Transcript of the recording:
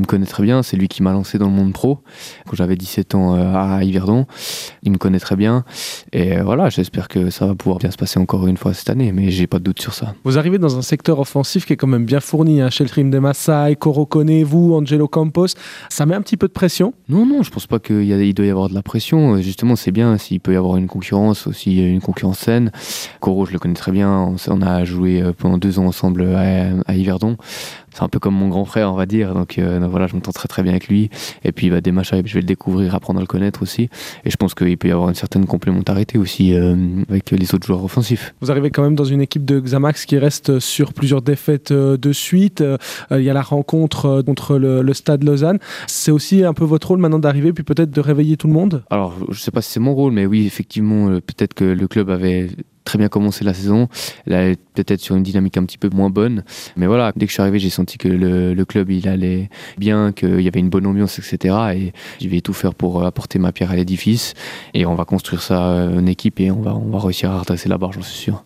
connaît très bien, c'est lui qui m'a lancé dans le monde pro quand j'avais 17 ans à Yverdon. Il me connaît très bien et voilà, j'espère que ça va pouvoir bien se passer encore une fois cette année, mais j'ai pas de doute sur ça. Vous arrivez dans un secteur offensif qui est quand même bien fourni, hein, Sheltrim Demassai, Koro Kone, vous, Angelo Campos. Ça met un petit peu de pression? Non, je pense pas qu'il doit y avoir de la pression. Justement, c'est bien s'il peut y avoir une concurrence, aussi une concurrence saine. Koro, je le connais très bien. On a joué pendant 2 ans ensemble à Yverdon. C'est un peu comme mon grand frère, on va dire. Donc voilà, je m'entends très très bien avec lui. Et puis Demassai, je vais le découvrir, apprendre à le connaître aussi. Et je pense qu'il peut y avoir une certaine complémentarité aussi avec les autres joueurs offensifs. Vous arrivez quand même dans une équipe de Xamax qui reste sur plusieurs défaites de suite. Il y a la rencontre contre le Stade Lausanne. C'est aussi un peu votre rôle maintenant d'arriver, puis peut-être de réveiller tout le monde? Alors, je sais pas si c'est mon rôle, mais oui, effectivement, peut-être que le club avait très bien commencé la saison. Là, elle est peut-être sur une dynamique un petit peu moins bonne. Mais voilà, dès que je suis arrivé, j'ai senti que le club, il allait bien, qu'il y avait une bonne ambiance, etc. Et je vais tout faire pour apporter ma pierre à l'édifice. Et on va construire ça en équipe et on va réussir à redresser la barre, j'en suis sûr.